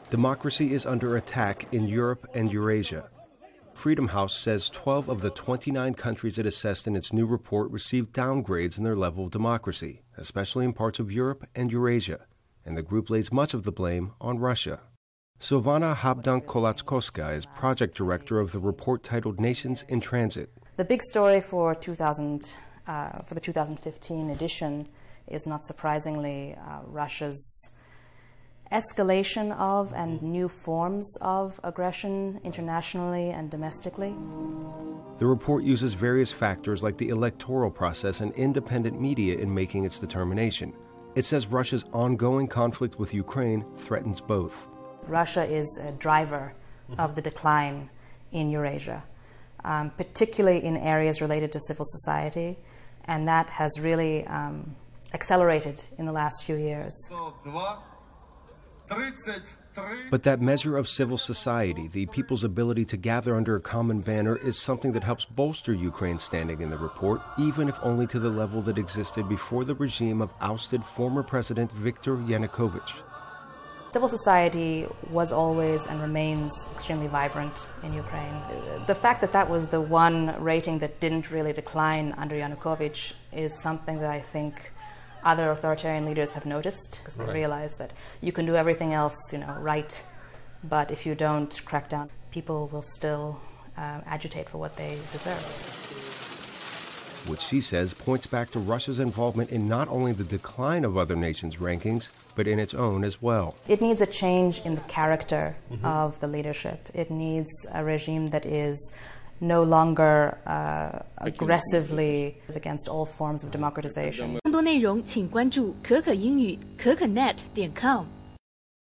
Democracy is under attack in Europe and Eurasia. Freedom House says 12 of the 29 countries it assessed in its new report received downgrades in their level of democracy, especially in parts of Europe and Eurasia, and the group lays much of the blame on Russia. Silvana Habdank-Kolatskowska is project director of the report titled Nations in Transit. The big story for the 2015 edition is, not surprisingly, Russia's escalation of and new forms of aggression internationally and domestically. The report uses various factors like the electoral process and independent media in making its determination. It says Russia's ongoing conflict with Ukraine threatens both. Russia is a driver of the decline in Eurasia, particularly in areas related to civil society, and that has really accelerated in the last few years. But that measure of civil society, the people's ability to gather under a common banner, is something that helps bolster Ukraine's standing in the report, even if only to the level that existed before the regime of ousted former President Viktor Yanukovych. Civil society was always and remains extremely vibrant in Ukraine. The fact that that was the one rating that didn't really decline under Yanukovych is something that I think other authoritarian leaders have noticed, because they realize that you can do everything else, right, but if you don't crack down, people will still agitate for what they deserve. Which she says points back to Russia's involvement in not only the decline of other nations' rankings, but in its own as well. It needs a change in the character of the leadership. It needs a regime that is no longer aggressively against all forms of democratization. 更多内容请关注可可英语可可net.com